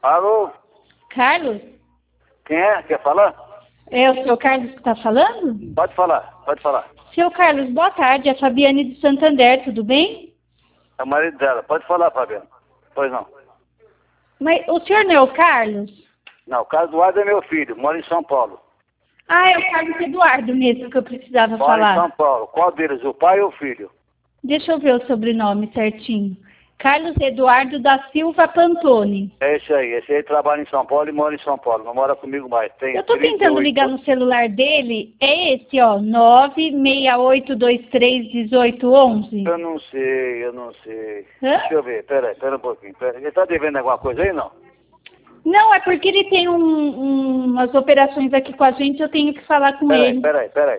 Alô? Carlos? Quem é? Quer falar? É o seu Carlos que está falando? Pode falar, pode falar. Seu Carlos, boa tarde. É a Fabiane de Santander, tudo bem? É o marido dela. Pode falar, Fabiano. Pois não. Mas o senhor não é o Carlos? Não, o Carlos Eduardo é meu filho, mora em São Paulo. Ah, é o Carlos Eduardo mesmo que eu precisava Mora em falar. São Paulo. Qual deles, o pai ou o filho? Deixa eu ver o sobrenome certinho. Carlos Eduardo da Silva Pantone. É esse aí. Esse aí trabalha em São Paulo e mora em São Paulo. Não mora comigo mais. Tem Eu tô tentando 38 ligar no celular dele. É esse, ó, 968231811. Eu não sei, eu não sei. Hã? Deixa eu ver, pera um pouquinho. Pera. Ele tá devendo alguma coisa aí, não? Não, é porque ele tem umas operações aqui com a gente, eu tenho que falar com ele. Pera aí. Pera aí.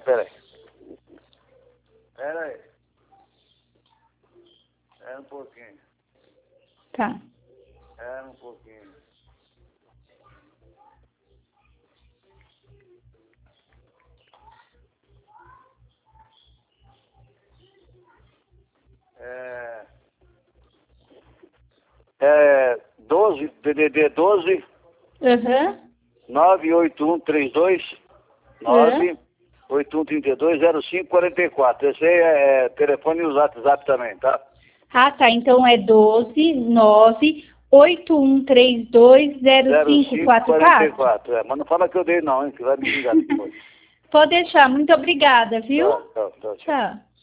Espera um pouquinho. Tá. Espera um pouquinho. É 12, DDD 12, Aham. 98132, 981320544. Esse aí é telefone e o WhatsApp também, tá? Ah, tá. Então é 12 981320544. 0544, mas não fala que eu dei não, hein, que vai me xingar depois. Pode deixar. Muito obrigada, viu? Tchau. Tchau.